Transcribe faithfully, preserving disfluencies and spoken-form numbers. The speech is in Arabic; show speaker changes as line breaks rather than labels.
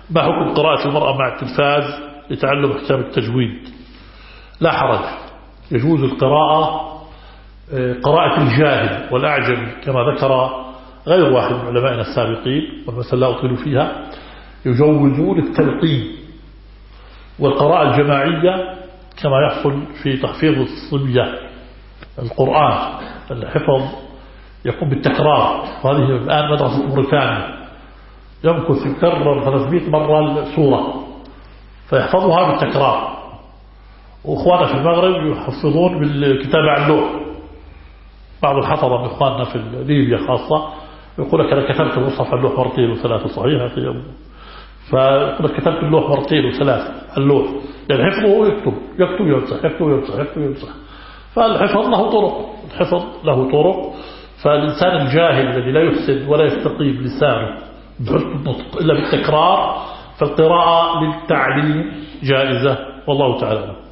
ما حكم قراءة المرأة مع التلفاز لتعلم كتاب التجويد؟ لا حرج، يجوز القراءة قراءة الجاهل والأعجم كما ذكر غير واحد من علمائنا السابقين، والمسألة لا أطيل فيها. يجوزون التلقين والقراءة الجماعية كما يحصل في تحفيظ الصبية القرآن، الحفظ يقوم بالتكرار. وهذه الآن مدرسة موريتانيا يمكث يكرر ثلاثمئة مرة السورة فيحفظها بالتكرار. وإخواننا في المغرب يحفظون بالكتابة على اللوح. بعض الحفظة من إخواننا في ليبيا خاصة يقول لك أنا كتبت المصحف على اللوح مرتين وثلاثة، صحيح؟ فيقول لك كتبت اللوح مرتين وثلاثة اللوح، يعني حفظه يكتب يكتب يمسح يكتب يمسح يكتب يمسح. فالحفظ له طرق، الحفظ له طرق. فالإنسان الجاهل الذي لا يحسن ولا يستقيم لسانه بحسن النطق إلا بالتكرار، فالقراءة للتعليم جائزة، والله تعالى.